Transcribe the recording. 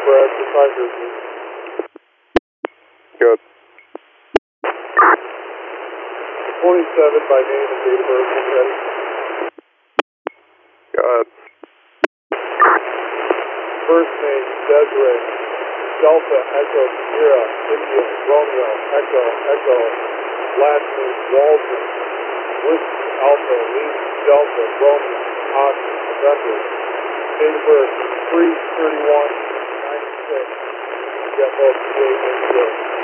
Brad, for Tiger Group. Good. 27 by name and date of birth, when ready. Good. First name, Desiree. Delta, Echo, Sierra, India, Romeo, Echo, Echo. Last name, Waldron. Whiskey, Alpha, Lima, Delta, Romeo, Oscar, November. Date of birth, 3/31/96. You got both the date and the